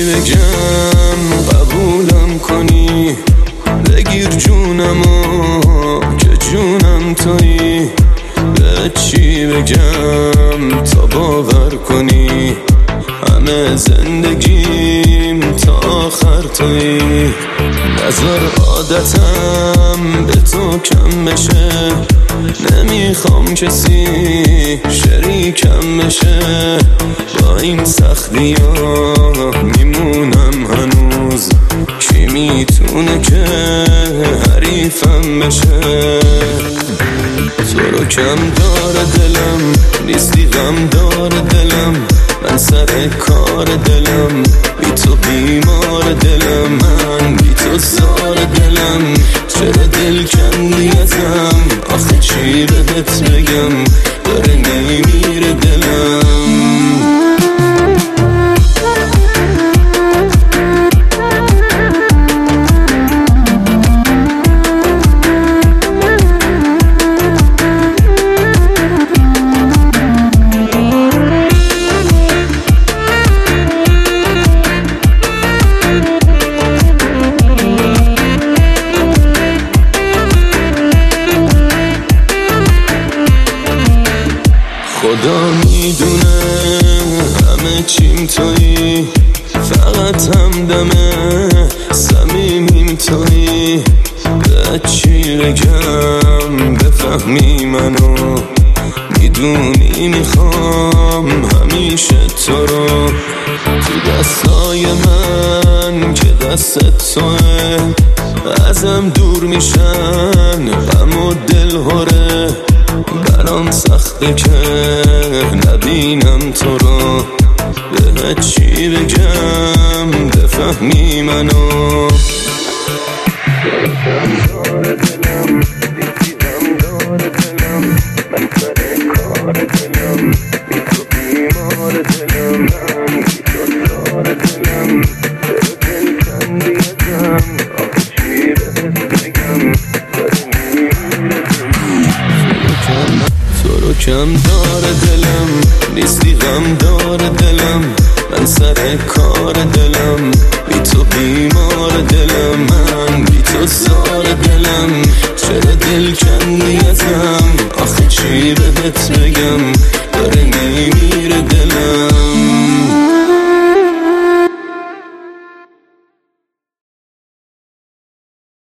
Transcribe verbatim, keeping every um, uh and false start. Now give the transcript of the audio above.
بگم قبولم کنی؟ بگیر جونمو که جونم تویی. به چی بگم تا باور کنی؟ همه زندگیم تا آخر تویی. نظر عادتم به تو کم بشه، نمیخوام کسی شریکم بشه. با این سختی ها میمونم هنوز، کی میتونه که حریفم بشه؟ تو رو کم داره دلم، نیستی غم داره دلم. من سر کار دلم، بی تو بیمار دلم. من بی تو زار دلم، چرا دل کندی ازم؟ آخه چی بهت بگم، داره نمیره دلم. خدا میدونه همه چیم تویی، فقط همدمه صمیمیم تویی. به چی بگم بفهمی منو؟ میدونی میخوام همیشه تو رو تو دستای من که دست توه. ازم دور میشن غم و دل هره، برام سخته که نبینم تو رو. به چی بگم بفهمی منو؟ داره دلم، دیدم داره دلم. من سر کار دلم، بی تو بیمار دلم. من بی تو داره دلم، چرا دل کندی ازم؟ آخه چی بهت بگم، داره میمیره دلم. تو رو کم داره دلم، نیستی غم داره دلم. من سر کار دلم، بی تو بیمار دلم. من